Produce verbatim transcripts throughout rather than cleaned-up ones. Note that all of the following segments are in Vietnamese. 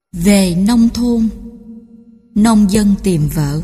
Về nông thôn, nông dân tìm vợ.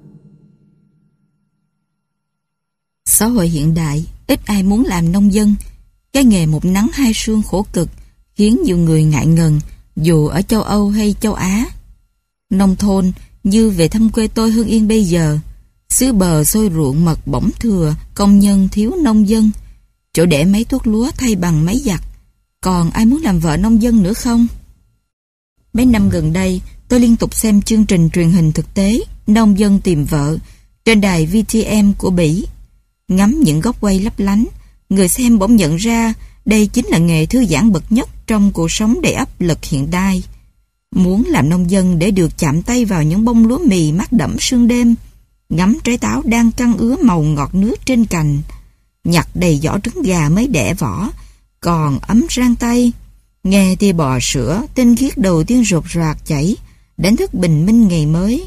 Xã hội hiện đại, ít ai muốn làm nông dân. Cái nghề một nắng hai sương khổ cực khiến nhiều người ngại ngần, dù ở châu Âu hay châu Á. Nông thôn như về thăm quê tôi Hưng Yên bây giờ, xứ bờ xôi ruộng mật bỗng thừa, công nhân thiếu nông dân, chỗ để máy tuốt lúa thay bằng máy giặt. Còn ai muốn làm vợ nông dân nữa không? Mấy năm gần đây, tôi liên tục xem chương trình truyền hình thực tế Nông dân tìm vợ trên đài vê tê em của Bỉ. Ngắm những góc quay lấp lánh, người xem bỗng nhận ra đây chính là nghề thư giãn bậc nhất trong cuộc sống đầy áp lực hiện đại. Muốn làm nông dân để được chạm tay vào những bông lúa mì mát đẫm sương đêm, ngắm trái táo đang căng ứa màu ngọt nước trên cành, nhặt đầy giỏ trứng gà mới đẻ vỏ, còn ấm rang tay, nghe tia bò sữa tinh khiết đầu tiên rột rạc chảy, đánh thức bình minh ngày mới.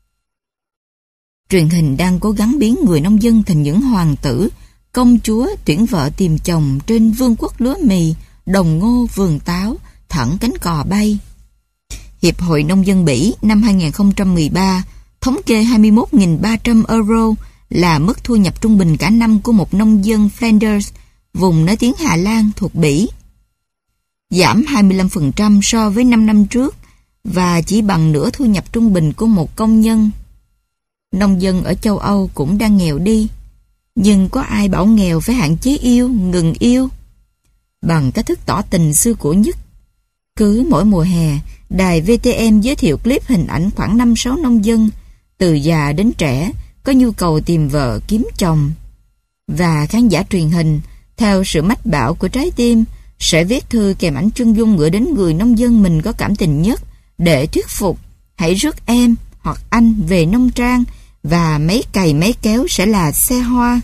Truyền hình đang cố gắng biến người nông dân thành những hoàng tử, công chúa tuyển vợ tìm chồng trên vương quốc lúa mì, đồng ngô, vườn táo, thẳng cánh cò bay. Hiệp hội Nông dân Bỉ năm hai không một ba thống kê hai mươi mốt nghìn ba trăm euro là mức thu nhập trung bình cả năm của một nông dân Flanders, vùng nói tiếng Hà Lan thuộc Bỉ. Giảm hai mươi lăm phần trăm so với năm năm trước và chỉ bằng nửa thu nhập trung bình của một công nhân. Nông dân ở châu Âu cũng đang nghèo đi, nhưng có ai bảo nghèo phải hạn chế yêu, ngừng yêu? Bằng cách thức tỏ tình xưa cũ nhất. Cứ mỗi mùa hè, đài vê tê em giới thiệu clip hình ảnh khoảng năm sáu nông dân, từ già đến trẻ, có nhu cầu tìm vợ, kiếm chồng. Và khán giả truyền hình, theo sự mách bảo của trái tim, sẽ viết thư kèm ảnh chân dung gửi đến người nông dân mình có cảm tình nhất để thuyết phục, hãy rước em hoặc anh về nông trang và máy cày máy kéo sẽ là xe hoa.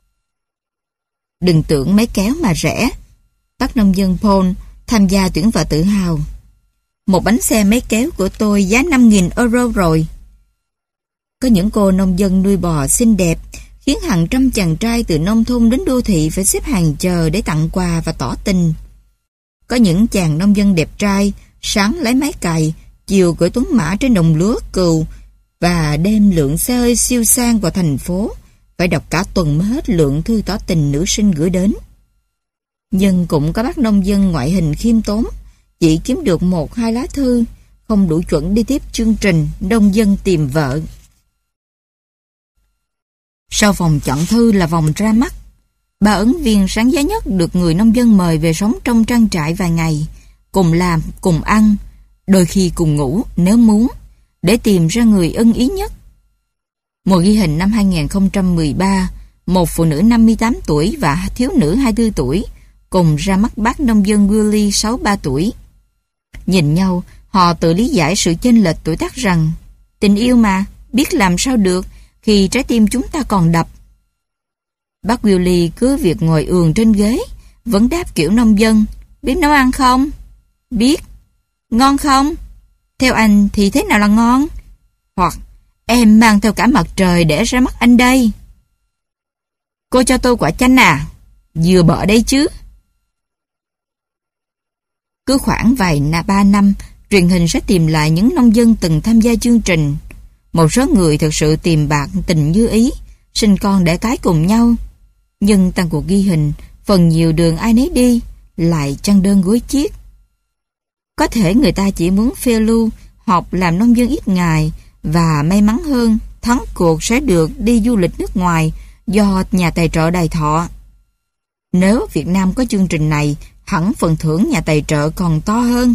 Đừng tưởng máy kéo mà rẻ. Bác nông dân Paul tham gia tuyển vợ tự hào. Một bánh xe máy kéo của tôi giá năm nghìn euro rồi. Có những cô nông dân nuôi bò xinh đẹp khiến hàng trăm chàng trai từ nông thôn đến đô thị phải xếp hàng chờ để tặng quà và tỏ tình. Có những chàng nông dân đẹp trai sáng lấy máy cày, chiều cưỡi tuấn mã trên đồng lúa cừu và đem lượng xe hơi siêu sang vào thành phố, phải đọc cả tuần mới hết lượng thư tỏ tình nữ sinh gửi đến. Nhưng cũng có bác nông dân ngoại hình khiêm tốn, chỉ kiếm được một hai lá thư, không đủ chuẩn đi tiếp chương trình Nông dân tìm vợ. Sau vòng chọn thư là vòng ra mắt. Ba ứng viên sáng giá nhất được người nông dân mời về sống trong trang trại vài ngày, cùng làm, cùng ăn, đôi khi cùng ngủ nếu muốn, để tìm ra người ưng ý nhất. Mùa ghi hình năm hai không một ba, một phụ nữ năm mươi tám tuổi và thiếu nữ hai mươi tư tuổi cùng ra mắt bác nông dân Willie sáu mươi ba tuổi. Nhìn nhau, họ tự lý giải sự chênh lệch tuổi tác rằng tình yêu mà, biết làm sao được khi trái tim chúng ta còn đập. Bác Willie cứ việc ngồi ườn trên ghế, vẫn đáp kiểu nông dân. Biết nấu ăn không? Biết. Ngon không? Theo anh thì thế nào là ngon? Hoặc em mang theo cả mặt trời để ra mắt anh đây. Cô cho tôi quả chanh à? Vừa bợ đây chứ. Cứ khoảng vài na ba năm, truyền hình sẽ tìm lại những nông dân từng tham gia chương trình. Một số người thực sự tìm bạc tình như ý, sinh con đẻ cái cùng nhau. Nhưng tăng cuộc ghi hình, phần nhiều đường ai nấy đi, lại chăn đơn gối chiếc. Có thể người ta chỉ muốn phiêu lưu, học làm nông dân ít ngày, và may mắn hơn, thắng cuộc sẽ được đi du lịch nước ngoài do nhà tài trợ đài thọ. Nếu Việt Nam có chương trình này, hẳn phần thưởng nhà tài trợ còn to hơn.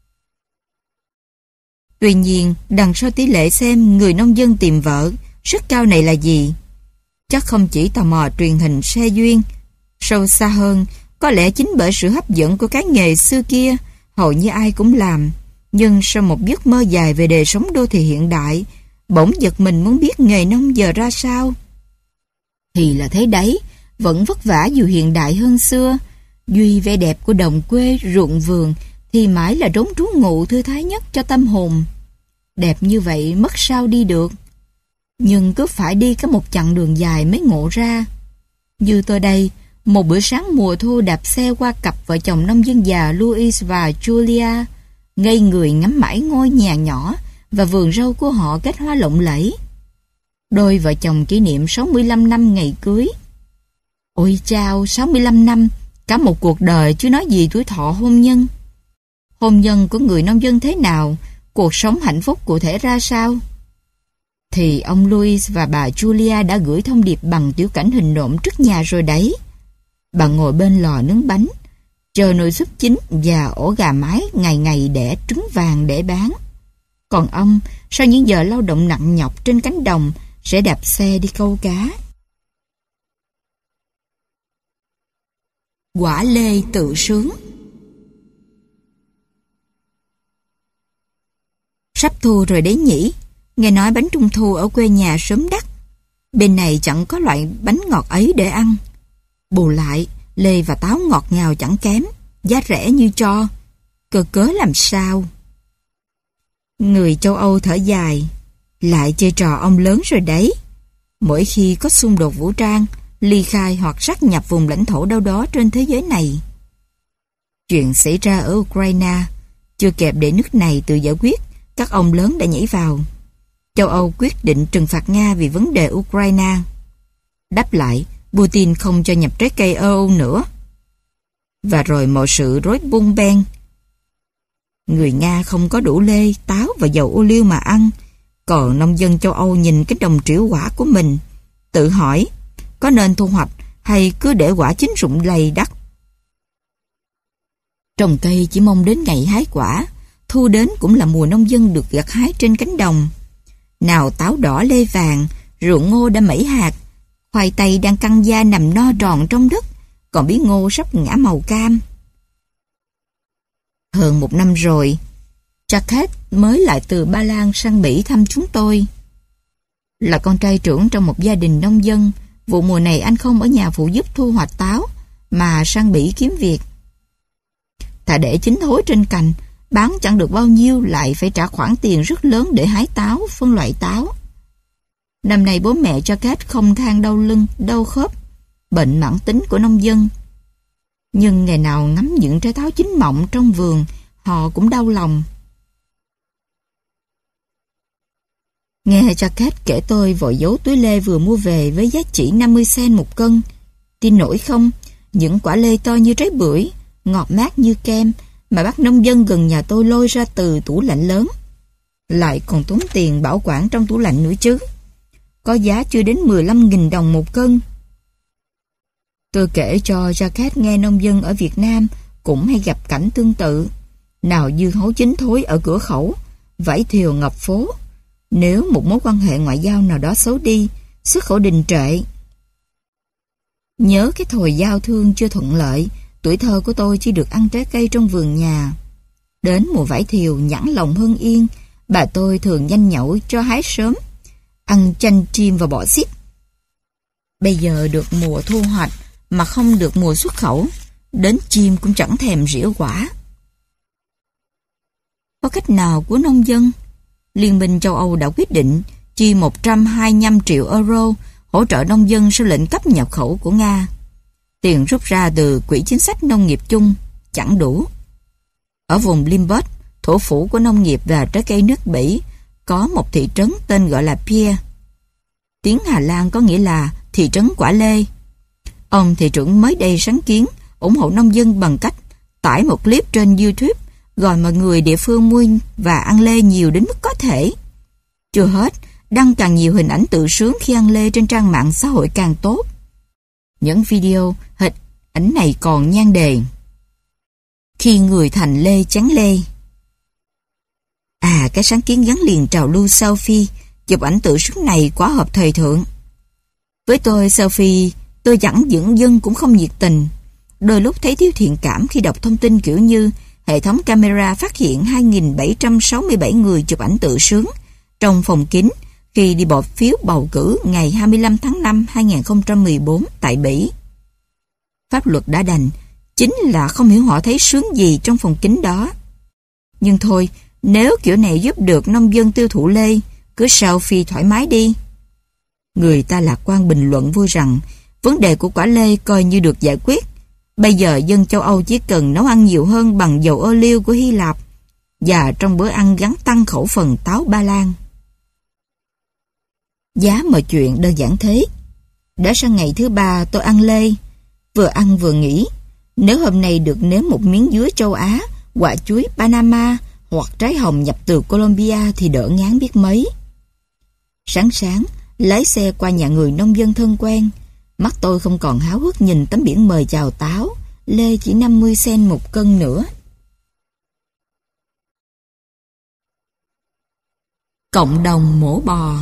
Tuy nhiên, đằng sau tỷ lệ xem người nông dân tìm vợ rất cao này là gì? Chắc không chỉ tò mò truyền hình xe duyên. Sâu xa hơn, có lẽ chính bởi sự hấp dẫn của cái nghề xưa kia, hầu như ai cũng làm. Nhưng sau một giấc mơ dài về đời sống đô thị hiện đại, bỗng giật mình muốn biết nghề nông giờ ra sao. Thì là thế đấy, vẫn vất vả dù hiện đại hơn xưa. Duy vẻ đẹp của đồng quê, ruộng vườn thì mãi là trốn trú ngụ thư thái nhất cho tâm hồn. Đẹp như vậy mất sao đi được. Nhưng cứ phải đi có một chặng đường dài mới ngộ ra. Như tôi đây, một bữa sáng mùa thu đạp xe qua cặp vợ chồng nông dân già Louis và Julia, ngây người ngắm mãi ngôi nhà nhỏ và vườn rau của họ kết hoa lộng lẫy. Đôi vợ chồng kỷ niệm sáu mươi lăm năm ngày cưới. Ôi chao, sáu mươi lăm năm, cả một cuộc đời chứ nói gì tuổi thọ hôn nhân. Hôn nhân của người nông dân thế nào, cuộc sống hạnh phúc cụ thể ra sao? Thì ông Louis và bà Julia đã gửi thông điệp bằng tiểu cảnh hình nộm trước nhà rồi đấy. Bà ngồi bên lò nướng bánh, chờ nồi súp chín và ổ gà mái ngày ngày đẻ trứng vàng để bán. Còn ông, sau những giờ lao động nặng nhọc trên cánh đồng, sẽ đạp xe đi câu cá. Quả lê tự sướng. Sắp thu rồi đấy nhỉ? Nghe nói bánh trung thu ở quê nhà sớm đắt. Bên này chẳng có loại bánh ngọt ấy để ăn. Bù lại, lê và táo ngọt ngào chẳng kém, giá rẻ như cho. Cơ cớ làm sao? Người châu Âu thở dài. Lại chơi trò ông lớn rồi đấy. Mỗi khi có xung đột vũ trang, ly khai hoặc sát nhập vùng lãnh thổ đâu đó trên thế giới này. Chuyện xảy ra ở Ukraine, chưa kịp để nước này tự giải quyết, các ông lớn đã nhảy vào. Châu Âu quyết định trừng phạt Nga vì vấn đề Ukraine. Đáp lại, Putin không cho nhập trái cây e u nữa. Và rồi mọi sự rối bung beng. Người Nga không có đủ lê, táo và dầu ô liu mà ăn. Còn nông dân châu Âu nhìn cái đồng trĩu quả của mình, tự hỏi có nên thu hoạch hay cứ để quả chín rụng lầy đắt. Trồng cây chỉ mong đến ngày hái quả, thu đến cũng là mùa nông dân được gặt hái trên cánh đồng. Nào táo đỏ lê vàng, ruộng ngô đã mẩy hạt, khoai tây đang căng da nằm no tròn trong đất, còn bí ngô sắp ngã màu cam. Hơn một năm rồi, Jacques mới lại từ Ba Lan sang Bỉ thăm chúng tôi. Là con trai trưởng trong một gia đình nông dân, vụ mùa này anh không ở nhà phụ giúp thu hoạch táo, mà sang Bỉ kiếm việc. Thà để chín thối trên cành, bán chẳng được bao nhiêu lại phải trả khoản tiền rất lớn để hái táo, phân loại táo. Năm nay bố mẹ Jacques không than đau lưng, đau khớp, bệnh mãn tính của nông dân. Nhưng ngày nào ngắm những trái táo chín mọng trong vườn, họ cũng đau lòng. Nghe Jacques kể tôi vội giấu túi lê vừa mua về với giá chỉ năm mươi cent một cân. Tin nổi không, những quả lê to như trái bưởi, ngọt mát như kem mà bác nông dân gần nhà tôi lôi ra từ tủ lạnh lớn. Lại còn tốn tiền bảo quản trong tủ lạnh nữa chứ. Có giá chưa đến mười lăm nghìn đồng một cân. Tôi kể cho Jacques nghe nông dân ở Việt Nam cũng hay gặp cảnh tương tự. Nào dưa hấu chín thối ở cửa khẩu, vải thiều ngập phố. Nếu một mối quan hệ ngoại giao nào đó xấu đi, xuất khẩu đình trệ. Nhớ cái thời giao thương chưa thuận lợi, tuổi thơ của tôi chỉ được ăn trái cây trong vườn nhà. Đến mùa vải thiều nhẵn lòng hơn yên, bà tôi thường nhanh nhẩu cho hái sớm, ăn chanh chim và bọ xít. Bây giờ được mùa thu hoạch mà không được mùa xuất khẩu, đến chim cũng chẳng thèm rỉa quả. Có cách nào của nông dân? Liên minh châu Âu đã quyết định chi một trăm hai mươi lăm triệu euro hỗ trợ nông dân sau lệnh cấm nhập khẩu của Nga. Tiền rút ra từ Quỹ Chính sách Nông nghiệp chung chẳng đủ. Ở vùng Limburg, thủ phủ của nông nghiệp và trái cây nước Bỉ, có một thị trấn tên gọi là Pier. Tiếng Hà Lan có nghĩa là thị trấn quả lê. Ông thị trưởng mới đây sáng kiến ủng hộ nông dân bằng cách tải một clip trên YouTube gọi mọi người địa phương mua và ăn lê nhiều đến mức có thể. Chưa hết, đăng càng nhiều hình ảnh tự sướng khi ăn lê trên trang mạng xã hội càng tốt. Những video, hình ảnh này còn nhan đề: khi người thành lê chán lê. À, cái sáng kiến gắn liền trào lưu selfie, chụp ảnh tự sướng này quá hợp thời thượng. Với tôi, selfie, tôi chẳng dưỡng dân cũng không nhiệt tình. Đôi lúc thấy thiếu thiện cảm khi đọc thông tin kiểu như hệ thống camera phát hiện hai nghìn bảy trăm sáu mươi bảy người chụp ảnh tự sướng trong phòng kín khi đi bỏ phiếu bầu cử ngày hai mươi lăm tháng năm hai nghìn không trăm mười bốn tại Bỉ. Pháp luật đã đành, chính là không hiểu họ thấy sướng gì trong phòng kín đó. Nhưng thôi, nếu kiểu này giúp được nông dân tiêu thụ lê, cứ selfie thoải mái đi. Người ta lạc quan bình luận vui rằng vấn đề của quả lê coi như được giải quyết. Bây giờ dân châu Âu chỉ cần nấu ăn nhiều hơn bằng dầu ô liu của Hy Lạp và trong bữa ăn gắn tăng khẩu phần táo ba lan. Giá mọi chuyện đơn giản thế. Đã sang ngày thứ ba tôi ăn lê, vừa ăn vừa nghĩ, nếu hôm nay được nếm một miếng dứa châu Á, quả chuối Panama hoặc trái hồng nhập từ Colombia thì đỡ ngán biết mấy. Sáng sáng, lái xe qua nhà người nông dân thân quen, mắt tôi không còn háo hức nhìn tấm biển mời chào táo, lê chỉ năm mươi sen một cân nữa. Cộng đồng mổ bò.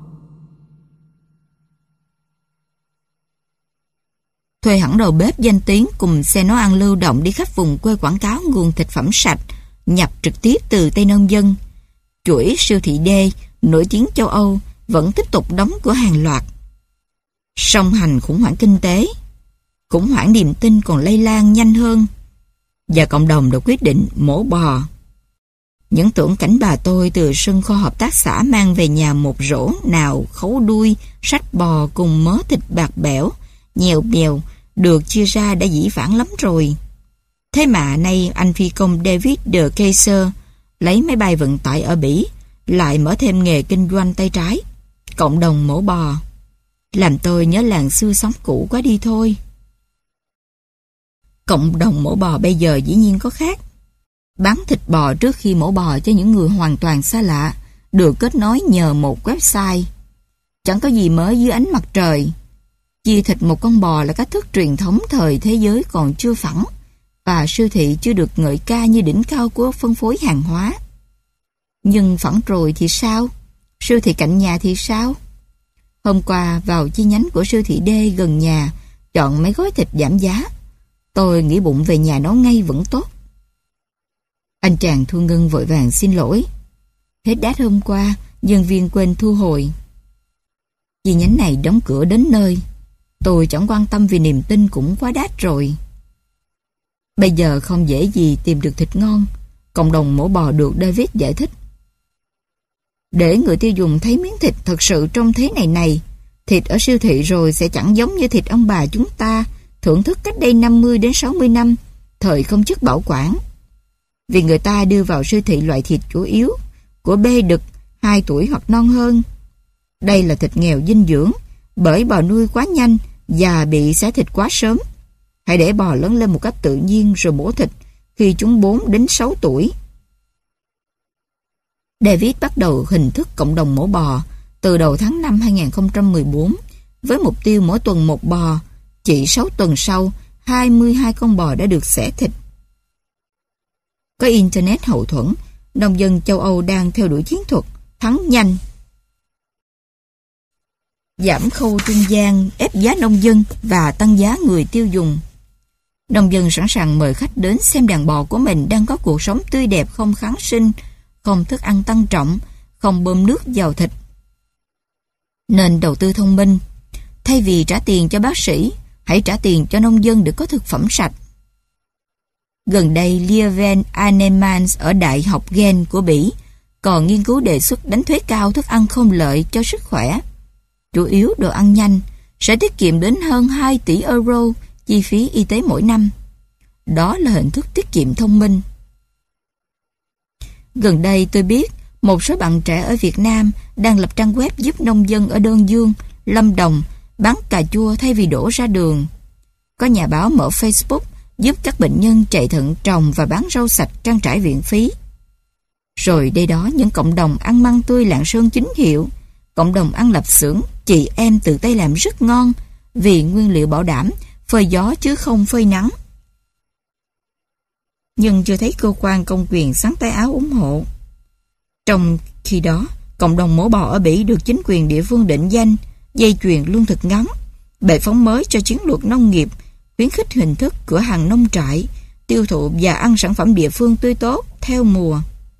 Thuê hẳn đầu bếp danh tiếng cùng xe nấu ăn lưu động đi khắp vùng quê quảng cáo nguồn thịt phẩm sạch, nhập trực tiếp từ tay nông dân. Chuỗi siêu thị D, nổi tiếng châu Âu, vẫn tiếp tục đóng cửa hàng loạt. Song hành khủng hoảng kinh tế, khủng hoảng niềm tin còn lây lan nhanh hơn, và cộng đồng đã quyết định mổ bò. Những tưởng cảnh bà tôi từ sân kho hợp tác xã mang về nhà một rổ nào khấu đuôi, sách bò cùng mớ thịt bạc bẽo, nhèo bèo, được chia ra đã dĩ vãng lắm rồi. Thế mà nay anh phi công David de Keyser lấy máy bay vận tải ở Bỉ, lại mở thêm nghề kinh doanh tay trái, cộng đồng mổ bò. Làm tôi nhớ làng xưa sống cũ quá đi thôi. Cộng đồng mổ bò bây giờ dĩ nhiên có khác. Bán thịt bò trước khi mổ bò cho những người hoàn toàn xa lạ, được kết nối nhờ một website. Chẳng có gì mới dưới ánh mặt trời. Chia thịt một con bò là cách thức truyền thống thời thế giới còn chưa phẳng, và siêu thị chưa được ngợi ca như đỉnh cao của phân phối hàng hóa. Nhưng phẳng rồi thì sao? Siêu thị cạnh nhà thì sao? Hôm qua vào chi nhánh của siêu thị D gần nhà, chọn mấy gói thịt giảm giá. Tôi nghĩ bụng về nhà nấu ngay vẫn tốt. Anh chàng thu ngân vội vàng xin lỗi. Hết đát hôm qua, nhân viên quên thu hồi. Chi nhánh này đóng cửa đến nơi. Tôi chẳng quan tâm vì niềm tin cũng quá đắt rồi. Bây giờ không dễ gì tìm được thịt ngon, cộng đồng mổ bò được David giải thích. Để người tiêu dùng thấy miếng thịt thật sự trong thế này này, thịt ở siêu thị rồi sẽ chẳng giống như thịt ông bà chúng ta thưởng thức cách đây năm mươi đến sáu mươi năm, thời không chất bảo quản. Vì người ta đưa vào siêu thị loại thịt chủ yếu của bê đực hai tuổi hoặc non hơn. Đây là thịt nghèo dinh dưỡng, bởi bò nuôi quá nhanh và bị xé thịt quá sớm. Hãy để bò lớn lên một cách tự nhiên rồi mổ thịt khi chúng bốn đến sáu tuổi. David bắt đầu hình thức cộng đồng mổ bò từ đầu tháng năm hai nghìn không trăm mười bốn với mục tiêu mỗi tuần một bò. Chỉ sáu tuần sau, hai mươi hai con bò đã được xẻ thịt. Có Internet hậu thuẫn, nông dân châu Âu đang theo đuổi chiến thuật thắng nhanh, giảm khâu trung gian, ép giá nông dân và tăng giá người tiêu dùng. Nông dân sẵn sàng mời khách đến xem đàn bò của mình đang có cuộc sống tươi đẹp, không kháng sinh, không thức ăn tăng trọng, không bơm nước vào thịt. Nên đầu tư thông minh. Thay vì trả tiền cho bác sĩ, hãy trả tiền cho nông dân để có thực phẩm sạch. Gần đây, Lieven Anemans ở Đại học Gen của Bỉ còn nghiên cứu đề xuất đánh thuế cao thức ăn không lợi cho sức khỏe, chủ yếu đồ ăn nhanh, sẽ tiết kiệm đến hơn hai tỷ euro chi phí y tế mỗi năm. Đó là hình thức tiết kiệm thông minh. Gần đây tôi biết một số bạn trẻ ở Việt Nam đang lập trang web giúp nông dân ở Đơn Dương, Lâm Đồng bán cà chua thay vì đổ ra đường. Có nhà báo mở Facebook giúp các bệnh nhân chạy thận trồng và bán rau sạch trang trải viện phí. Rồi đây đó những cộng đồng ăn măng tươi Lạng Sơn chính hiệu, cộng đồng ăn lạp xưởng chị em tự tay làm rất ngon vì nguyên liệu bảo đảm phơi gió chứ không phơi nắng. Nhưng chưa thấy cơ quan công quyền xắn tay áo ủng hộ. Trong khi đó, cộng đồng mổ bò ở Bỉ được chính quyền địa phương định danh dây chuyền lương thực ngắn, bệ phóng mới cho chiến lược nông nghiệp, khuyến khích hình thức cửa hàng nông trại, tiêu thụ và ăn sản phẩm địa phương tươi tốt theo mùa.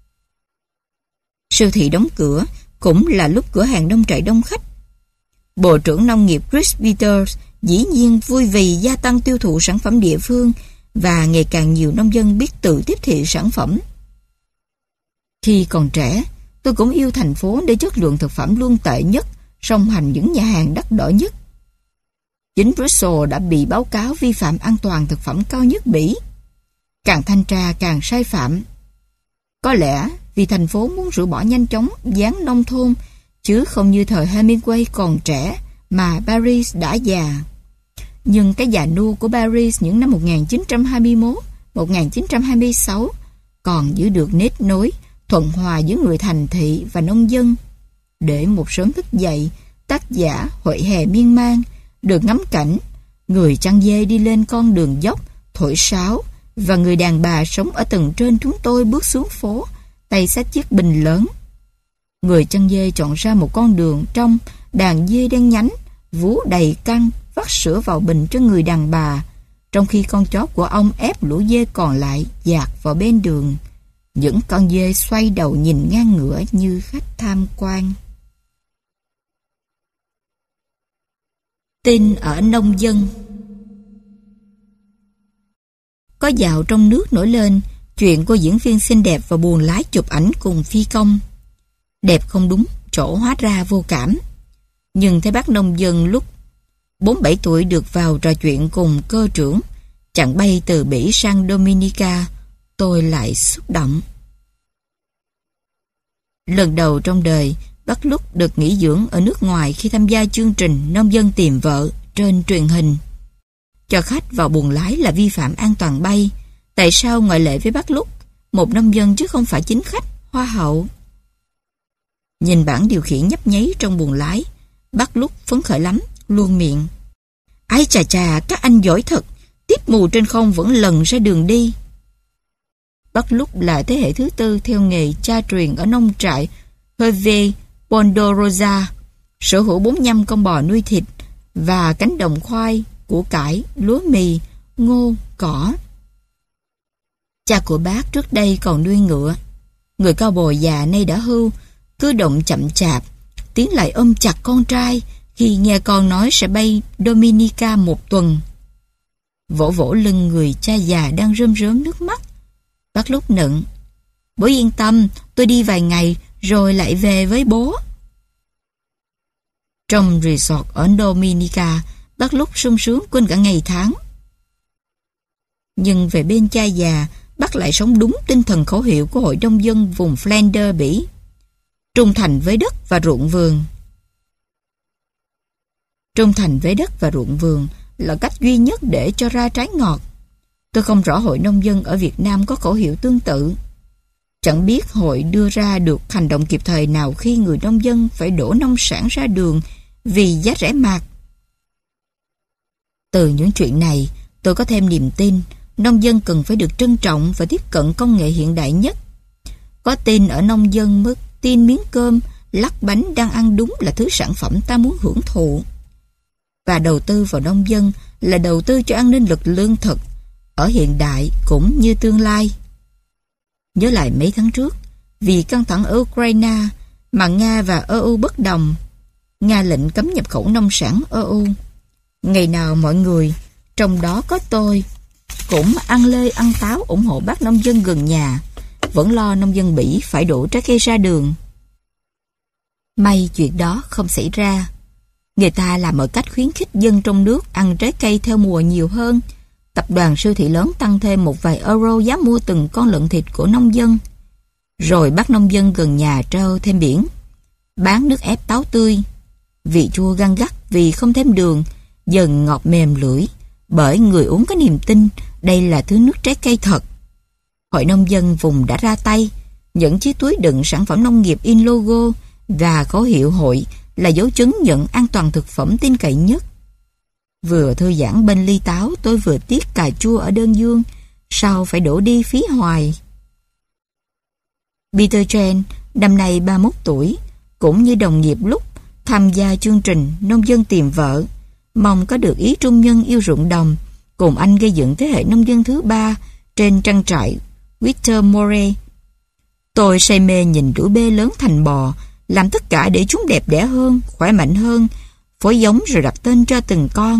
Siêu thị đóng cửa cũng là lúc cửa hàng nông trại đông khách. Bộ trưởng Nông nghiệp Chris Peters dĩ nhiên vui vì gia tăng tiêu thụ sản phẩm địa phương và ngày càng nhiều nông dân biết tự tiếp thị sản phẩm. Khi còn trẻ, tôi cũng yêu thành phố để chất lượng thực phẩm luôn tệ nhất, song hành những nhà hàng đắt đỏ nhất. Chính Brussels đã bị báo cáo vi phạm an toàn thực phẩm cao nhất Bỉ. Càng thanh tra càng sai phạm. Có lẽ vì thành phố muốn rũ bỏ nhanh chóng dáng nông thôn, chứ không như thời Hemingway còn trẻ mà Paris đã già. Nhưng cái già nua của Paris những năm một nghìn chín trăm hai mươi mốt, một nghìn chín trăm hai mươi sáu còn giữ được nét nối thuận hòa giữa người thành thị và nông dân. Để một sớm thức dậy, tác giả Hội hè miên man được ngắm cảnh người chăn dê đi lên con đường dốc thổi sáo, và người đàn bà sống ở tầng trên chúng tôi bước xuống phố, tay xách chiếc bình lớn. Người chăn dê chọn ra một con đường trong, đàn dê đen nhánh, vú đầy căng, vắt sữa vào bình cho người đàn bà, trong khi con chó của ông ép lũ dê còn lại dạt vào bên đường. Những con dê xoay đầu nhìn ngang ngửa như khách tham quan. Tin ở nông dân. Có dạo trong nước nổi lên chuyện cô diễn viên xinh đẹp và buồn lái chụp ảnh cùng phi công. Đẹp không đúng chỗ hóa ra vô cảm. Nhưng thấy bác nông dân lúc bốn bảy tuổi được vào trò chuyện cùng cơ trưởng chặng bay từ Bỉ sang Dominica, tôi lại xúc động. Lần đầu trong đời, bác Lúc được nghỉ dưỡng ở nước ngoài khi tham gia chương trình Nông dân tìm vợ trên truyền hình. Cho khách vào buồng lái là vi phạm an toàn bay. Tại sao ngoại lệ với bác Lúc, một nông dân chứ không phải chính khách, hoa hậu? Nhìn bảng điều khiển nhấp nháy trong buồng lái, bác Lúc phấn khởi lắm, luôn miệng: "Ái chà chà, các anh giỏi thật, tiếp mù trên không vẫn lần ra đường đi." Bác Lúc là thế hệ thứ tư theo nghề cha truyền ở nông trại Hervé Ponderosa, sở hữu bốn mươi lăm con bò nuôi thịt và cánh đồng khoai, củ cải, lúa mì, ngô, cỏ. Cha của bác trước đây còn nuôi ngựa. Người cao bồi già nay đã hưu, cứ động chậm chạp, tiến lại ôm chặt con trai khi nghe con nói sẽ bay Dominica một tuần. Vỗ vỗ lưng người cha già đang rơm rớm nước mắt, bác Lúc nựng: "Bố yên tâm, tôi đi vài ngày rồi lại về với bố." Trong resort ở Dominica, bác Lúc sung sướng quên cả ngày tháng. Nhưng về bên cha già, bác lại sống đúng tinh thần khẩu hiệu của Hội nông dân vùng Flanders Bỉ: trung thành với đất và ruộng vườn. Trung thành với đất và ruộng vườn là cách duy nhất để cho ra trái ngọt. Tôi không rõ Hội nông dân ở Việt Nam có khẩu hiệu tương tự. Chẳng biết hội đưa ra được hành động kịp thời nào khi người nông dân phải đổ nông sản ra đường vì giá rẻ mạt. Từ những chuyện này, tôi có thêm niềm tin nông dân cần phải được trân trọng và tiếp cận công nghệ hiện đại nhất. Có tin ở nông dân mới tin miếng cơm, lắc bánh đang ăn đúng là thứ sản phẩm ta muốn hưởng thụ. Và đầu tư vào nông dân là đầu tư cho an ninh lực lương thực, ở hiện đại cũng như tương lai. Nhớ lại mấy tháng trước, vì căng thẳng ở Ukraine mà Nga và e u bất đồng. Nga lệnh cấm nhập khẩu nông sản e u. Ngày nào mọi người, trong đó có tôi, cũng ăn lê ăn táo ủng hộ bác nông dân gần nhà, vẫn lo nông dân Bỉ phải đổ trái cây ra đường. May chuyện đó không xảy ra. Người ta làm mọi cách khuyến khích dân trong nước ăn trái cây theo mùa nhiều hơn. Tập đoàn siêu thị lớn tăng thêm một vài euro giá mua từng con lợn thịt của nông dân. Rồi bác nông dân gần nhà treo thêm biển: bán nước ép táo tươi. Vị chua găng gắt vì không thêm đường, dần ngọt mềm lưỡi, bởi người uống có niềm tin đây là thứ nước trái cây thật. Hội nông dân vùng đã ra tay, những chiếc túi đựng sản phẩm nông nghiệp in logo và khẩu hiệu hội là dấu chứng nhận an toàn thực phẩm tin cậy nhất. Vừa thư giãn bên ly táo, tôi vừa tiếc cà chua ở đơn dương, sao phải đổ đi phí hoài. Peter Chen, năm nay ba mươi mốt tuổi, cũng như đồng nghiệp Lúc, tham gia chương trình Nông dân tìm vợ, mong có được ý trung nhân yêu ruộng đồng, cùng anh gây dựng thế hệ nông dân thứ ba trên trang trại Victor More. Tôi say mê nhìn đuổi bê lớn thành bò, làm tất cả để chúng đẹp đẽ hơn, khỏe mạnh hơn, phối giống rồi đặt tên cho từng con.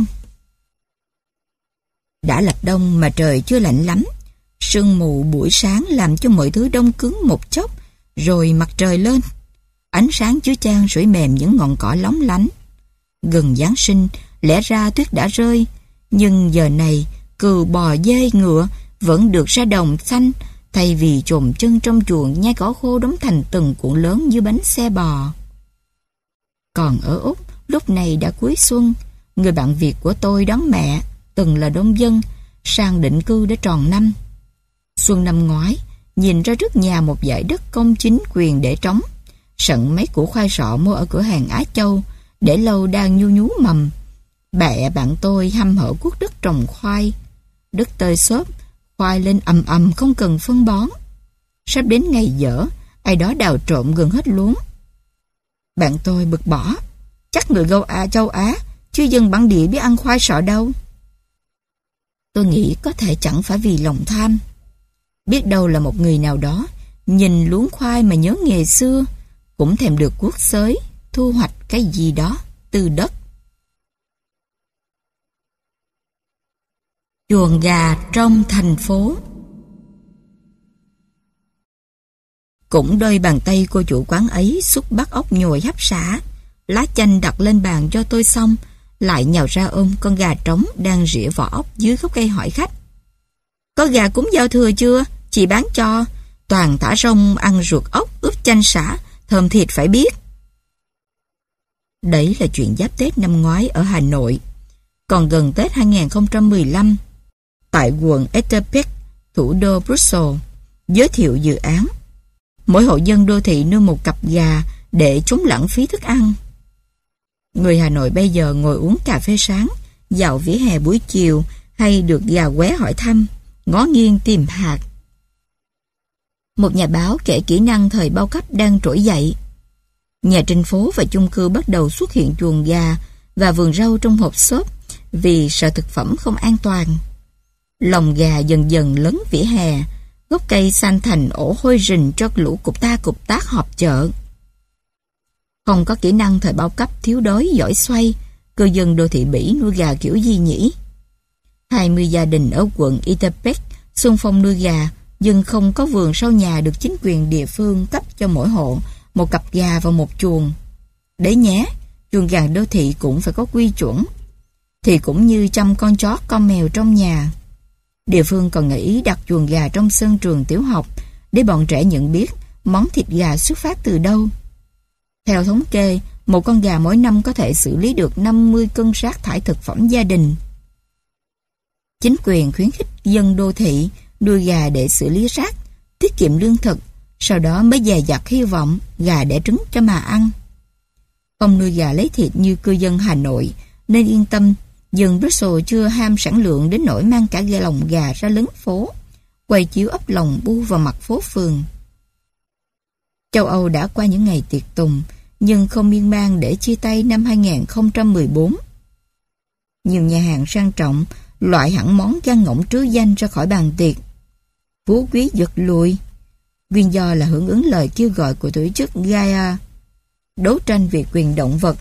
Đã lập đông mà trời chưa lạnh lắm. Sương mù buổi sáng làm cho mọi thứ đông cứng một chốc, rồi mặt trời lên. Ánh sáng chứa chan sưởi mềm những ngọn cỏ lóng lánh. Gần Giáng sinh, lẽ ra tuyết đã rơi, nhưng giờ này cừu, bò, dê, ngựa vẫn được ra đồng xanh, thay vì chồm chân trong chuồng nhai cỏ khô đóng thành từng cuộn lớn như bánh xe bò. Còn ở Úc, lúc này đã cuối xuân, người bạn Việt của tôi đón mẹ, từng là nông dân, sang định cư đã tròn năm. Xuân năm ngoái, nhìn ra trước nhà một dải đất công chính quyền để trống, sẵn mấy củ khoai sọ mua ở cửa hàng Á Châu, để lâu đang nhu nhú mầm. Bẹ bạn tôi hăm hở cuốc đất trồng khoai. Đất tơi xốp, khoai lên ầm ầm không cần phân bón. Sắp đến ngày dở, ai đó đào trộm gần hết luống. Bạn tôi bực bỏ, chắc người gâu Á châu Á, chứ dân bản địa biết ăn khoai sọ đâu. Tôi nghĩ có thể chẳng phải vì lòng tham. Biết đâu là một người nào đó, nhìn luống khoai mà nhớ nghề xưa, cũng thèm được cuốc xới, thu hoạch cái gì đó từ đất. Chuồng gà trong thành phố. Cũng đôi bàn tay cô chủ quán ấy xúc bắt ốc nhồi hấp xả, lá chanh đặt lên bàn cho tôi xong, lại nhào ra ôm con gà trống đang rỉa vỏ ốc dưới gốc cây hỏi khách. Có gà cúng giao thừa chưa? Chị bán cho. Toàn thả rông ăn ruột ốc ướp chanh xả, thơm thịt phải biết. Đấy là chuyện giáp Tết năm ngoái ở Hà Nội. Còn gần Tết hai không một lăm, tại quận Etterbeek, thủ đô Brussels, giới thiệu dự án. Mỗi hộ dân đô thị nuôi một cặp gà để chống lãng phí thức ăn. Người Hà Nội bây giờ ngồi uống cà phê sáng, dạo vỉa hè buổi chiều, hay được gà qué hỏi thăm, ngó nghiêng tìm hạt. Một nhà báo kể kỹ năng thời bao cấp đang trỗi dậy. Nhà trên phố và chung cư bắt đầu xuất hiện chuồng gà và vườn rau trong hộp xốp vì sợ thực phẩm không an toàn. Lồng gà dần dần lấn vỉa hè, gốc cây xanh thành ổ hôi rình cho lũ cục ta cục tác họp chợ. Không có kỹ năng thời bao cấp thiếu đói giỏi xoay, cư dân đô thị Bỉ nuôi gà kiểu gì nhỉ? hai mươi gia đình ở quận Etterbeek xung phong nuôi gà, nhưng không có vườn sau nhà được chính quyền địa phương cấp cho mỗi hộ một cặp gà và một chuồng. Đấy nhé, chuồng gà đô thị cũng phải có quy chuẩn. Thì cũng như chăm con chó con mèo trong nhà. Địa phương còn nghĩ đặt chuồng gà trong sân trường tiểu học để bọn trẻ nhận biết món thịt gà xuất phát từ đâu. Theo thống kê, một con gà mỗi năm có thể xử lý được năm mươi cân rác thải thực phẩm gia đình. Chính quyền khuyến khích dân đô thị nuôi gà để xử lý rác, tiết kiệm lương thực, sau đó mới dè dặt hy vọng gà đẻ trứng cho mà ăn. Không nuôi gà lấy thịt như cư dân Hà Nội, nên yên tâm, dân Brussels chưa ham sản lượng đến nỗi mang cả gà lồng gà ra lấn phố, quay chiếu ấp lồng bu vào mặt phố phường. Châu Âu đã qua những ngày tiệc tùng, nhưng không miên man để chia tay năm hai không một bốn. Nhiều nhà hàng sang trọng loại hẳn món gan ngỗng trứ danh ra khỏi bàn tiệc. Phú quý giật lùi. Nguyên do là hưởng ứng lời kêu gọi của tổ chức Gaia, đấu tranh vì quyền động vật.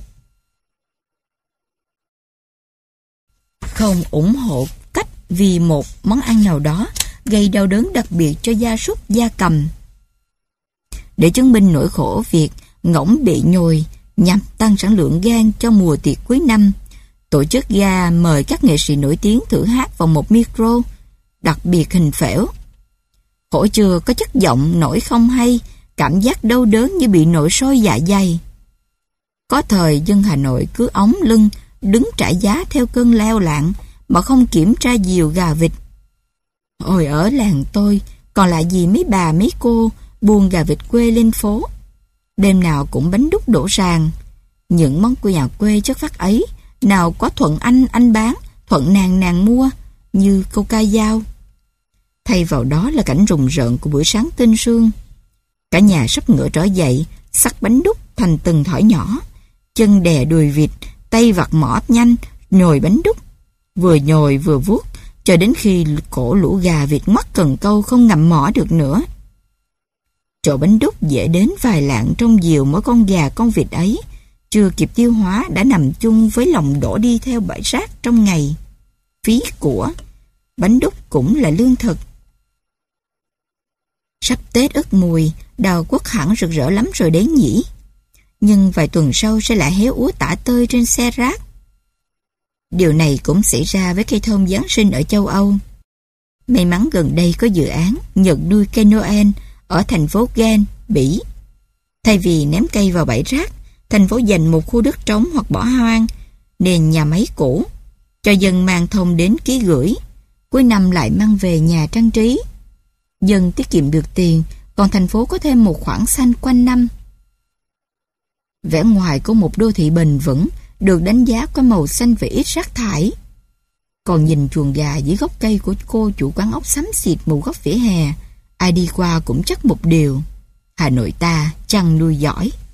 Không ủng hộ cách vì một món ăn nào đó gây đau đớn đặc biệt cho gia súc gia cầm. Để chứng minh nỗi khổ việc ngỗng bị nhồi nhằm tăng sản lượng gan cho mùa tiệc cuối năm, tổ chức Gaia mời các nghệ sĩ nổi tiếng thử hát vào một micro, đặc biệt hình phễu. Khổ chưa có chất giọng nổi không hay, cảm giác đau đớn như bị nội soi dạ dày. Có thời dân Hà Nội cứ ống lưng, đứng trả giá theo cơn leo lạng mà không kiểm tra diều gà vịt. Hồi ở làng tôi, còn lại gì mấy bà mấy cô buôn gà vịt quê lên phố. Đêm nào cũng bánh đúc đổ ràng. Những món của nhà quê chất phát ấy, nào có thuận anh anh bán, thuận nàng nàng mua, như câu ca dao. Thay vào đó là cảnh rùng rợn của buổi sáng tinh sương. Cả nhà sắp ngửa trở dậy, xắt bánh đúc thành từng thỏi nhỏ, chân đè đùi vịt, tay vặt mỏ nhanh, nhồi bánh đúc, vừa nhồi vừa vuốt, cho đến khi cổ lũ gà vịt ngoắt cần câu không ngậm mỏ được nữa. Chỗ bánh đúc dễ đến vài lạng trong diều mỗi con gà con vịt ấy, chưa kịp tiêu hóa đã nằm chung với lòng đổ đi theo bãi rác trong ngày. Phí của, bánh đúc cũng là lương thực. Sắp Tết Ất Mùi, đào quốc hẳn rực rỡ lắm rồi đấy nhỉ. Nhưng vài tuần sau sẽ lại héo úa tả tơi trên xe rác. Điều này cũng xảy ra với cây thông Giáng sinh ở châu Âu. May mắn gần đây có dự án nhận nuôi cây Noel ở thành phố Ghent, Bỉ. Thay vì ném cây vào bãi rác, thành phố dành một khu đất trống hoặc bỏ hoang, nền nhà máy cũ, cho dân mang thông đến ký gửi, cuối năm lại mang về nhà trang trí. Dân tiết kiệm được tiền, còn thành phố có thêm một khoảng xanh quanh năm. Vẻ ngoài của một đô thị bền vững được đánh giá qua màu xanh và ít rác thải. Còn nhìn chuồng gà dưới gốc cây của cô chủ quán ốc xám xịt một góc vỉa hè, ai đi qua cũng chắc một điều: Hà Nội ta chăn nuôi giỏi.